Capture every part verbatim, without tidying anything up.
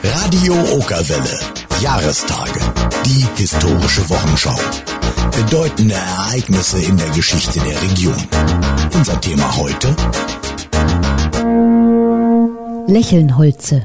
Radio Okerwelle. Jahrestage. Die historische Wochenschau. Bedeutende Ereignisse in der Geschichte der Region. Unser Thema heute: Lechelnholze.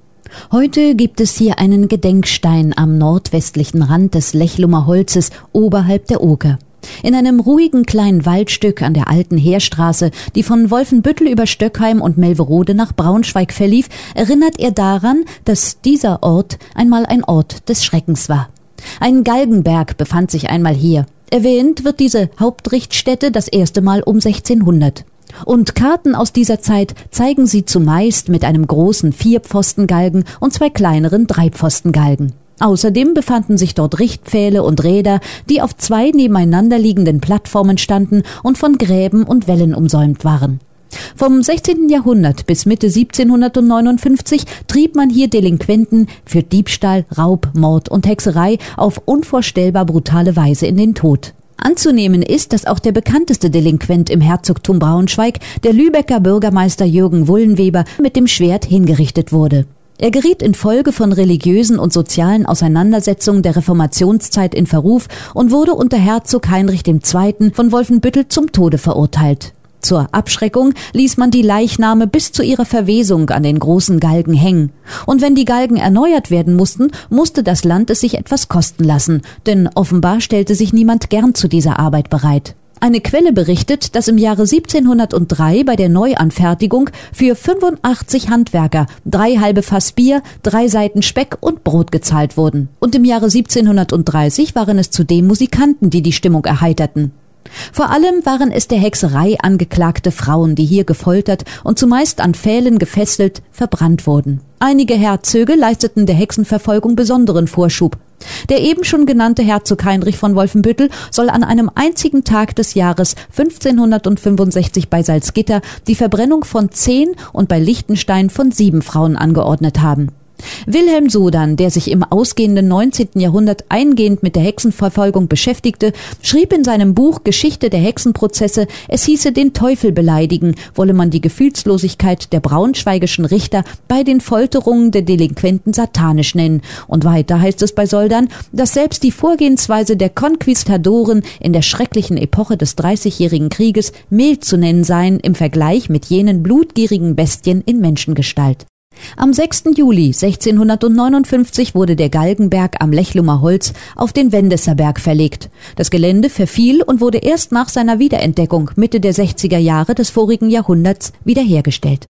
Heute gibt es hier einen Gedenkstein am nordwestlichen Rand des Lechlumer Holzes oberhalb der Oker. In einem ruhigen kleinen Waldstück an der alten Heerstraße, die von Wolfenbüttel über Stöckheim und Melverode nach Braunschweig verlief, erinnert er daran, dass dieser Ort einmal ein Ort des Schreckens war. Ein Galgenberg befand sich einmal hier. Erwähnt wird diese Hauptrichtstätte das erste Mal um sechzehnhundert. Und Karten aus dieser Zeit zeigen sie zumeist mit einem großen Vierpfostengalgen und zwei kleineren Dreipfostengalgen. Außerdem befanden sich dort Richtpfähle und Räder, die auf zwei nebeneinander liegenden Plattformen standen und von Gräben und Wällen umsäumt waren. Vom sechzehnten Jahrhundert bis Mitte siebzehnhundertneunundfünfzig trieb man hier Delinquenten für Diebstahl, Raub, Mord und Hexerei auf unvorstellbar brutale Weise in den Tod. Anzunehmen ist, dass auch der bekannteste Delinquent im Herzogtum Braunschweig, der Lübecker Bürgermeister Jürgen Wullenweber, mit dem Schwert hingerichtet wurde. Er geriet infolge von religiösen und sozialen Auseinandersetzungen der Reformationszeit in Verruf und wurde unter Herzog Heinrich der Zweite. von Wolfenbüttel zum Tode verurteilt. Zur Abschreckung ließ man die Leichname bis zu ihrer Verwesung an den großen Galgen hängen. Und wenn die Galgen erneuert werden mussten, musste das Land es sich etwas kosten lassen, denn offenbar stellte sich niemand gern zu dieser Arbeit bereit. Eine Quelle berichtet, dass im Jahre siebzehnhundertdrei bei der Neuanfertigung für fünfundachtzig Handwerker drei halbe Fass Bier, drei Seiten Speck und Brot gezahlt wurden. Und im Jahre siebzehnhundertdreißig waren es zudem Musikanten, die die Stimmung erheiterten. Vor allem waren es der Hexerei angeklagte Frauen, die hier gefoltert und zumeist an Pfählen gefesselt, verbrannt wurden. Einige Herzöge leisteten der Hexenverfolgung besonderen Vorschub. Der eben schon genannte Herzog Heinrich von Wolfenbüttel soll an einem einzigen Tag des Jahres fünfzehnhundertfünfundsechzig bei Salzgitter die Verbrennung von zehn und bei Liechtenstein von sieben Frauen angeordnet haben. Wilhelm Sodan, der sich im ausgehenden neunzehnten Jahrhundert eingehend mit der Hexenverfolgung beschäftigte, schrieb in seinem Buch Geschichte der Hexenprozesse, es hieße den Teufel beleidigen, wolle man die Gefühlslosigkeit der braunschweigischen Richter bei den Folterungen der Delinquenten satanisch nennen. Und weiter heißt es bei Sodan, dass selbst die Vorgehensweise der Konquistadoren in der schrecklichen Epoche des Dreißigjährigen Krieges mild zu nennen seien im Vergleich mit jenen blutgierigen Bestien in Menschengestalt. Am sechsten Juli sechzehnhundertneunundfünfzig wurde der Galgenberg am Lechlumer Holz auf den Wendesserberg verlegt. Das Gelände verfiel und wurde erst nach seiner Wiederentdeckung Mitte der sechziger Jahre des vorigen Jahrhunderts wiederhergestellt.